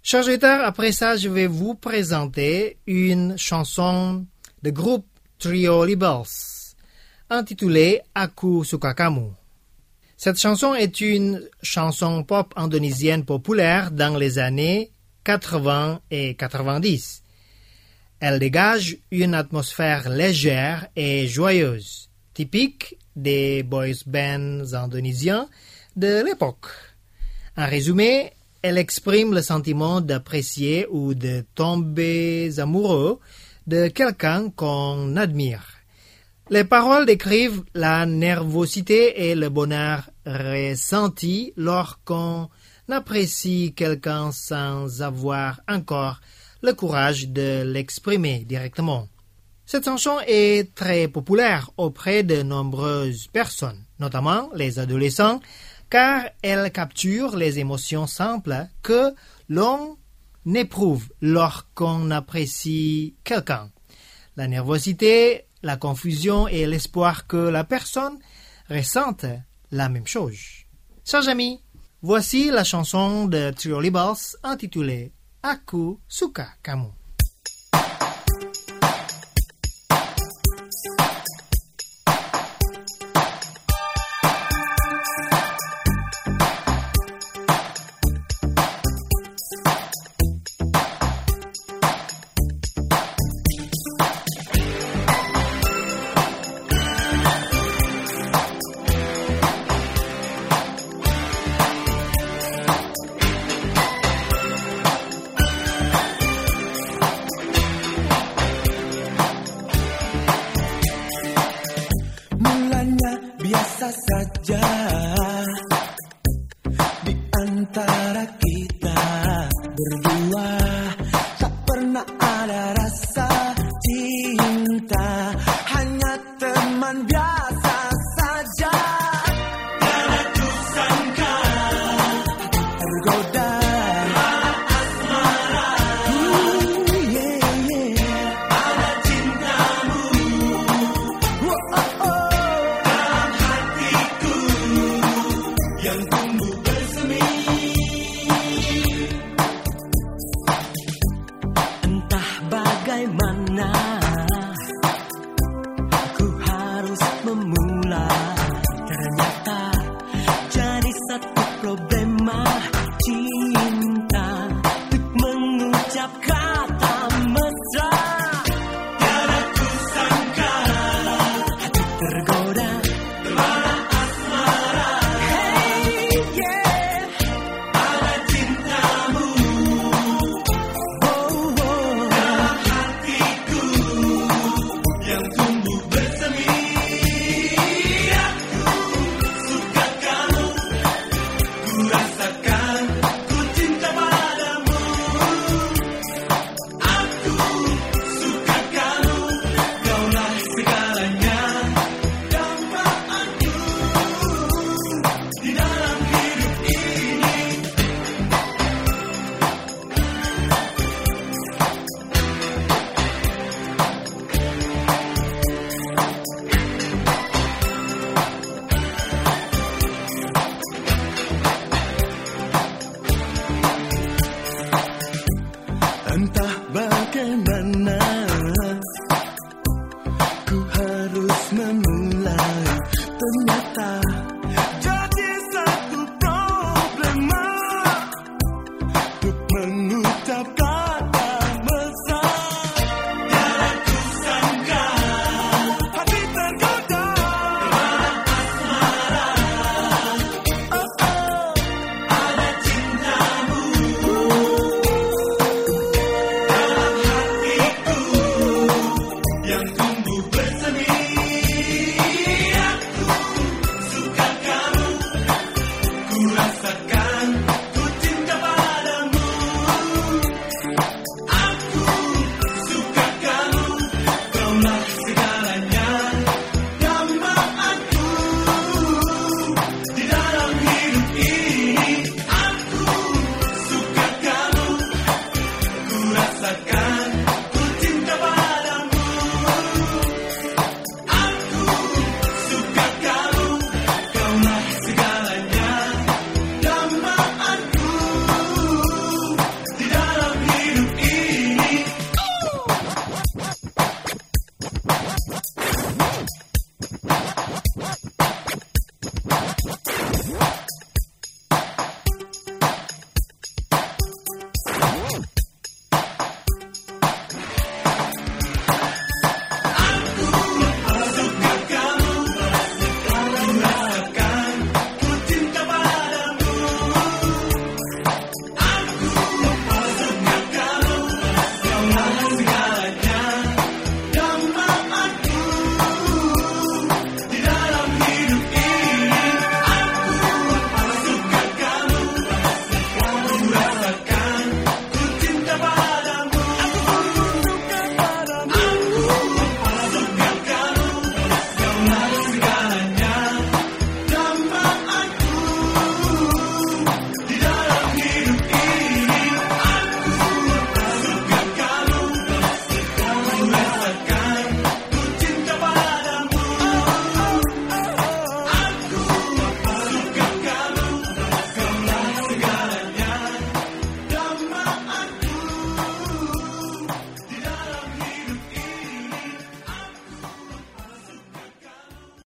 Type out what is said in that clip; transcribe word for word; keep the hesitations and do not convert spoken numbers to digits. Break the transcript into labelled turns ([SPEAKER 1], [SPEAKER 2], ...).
[SPEAKER 1] Chers auditeurs, après ça, je vais vous présenter une chanson de groupe Trio Libels, intitulée Aku Suka Kamu. Cette chanson est une chanson pop indonésienne populaire dans les années quatre-vingts et quatre-vingt-dix. Elle dégage une atmosphère légère et joyeuse, typique des boys bands indonésiens de l'époque. En résumé, elle exprime le sentiment d'apprécier ou de tomber amoureux de quelqu'un qu'on admire. Les paroles décrivent la nervosité et le bonheur ressenti lorsqu'on apprécie quelqu'un sans avoir encore le courage de l'exprimer directement. Cette chanson est très populaire auprès de nombreuses personnes, notamment les adolescents, car elle capture les émotions simples que l'on éprouve lorsqu'on apprécie quelqu'un. La nervosité, la confusion et l'espoir que la personne ressente la même chose. Chers amis, voici la chanson de Trio Libels intitulée Aku Suka Kamu.
[SPEAKER 2] Biasa saja di antara kita berdua.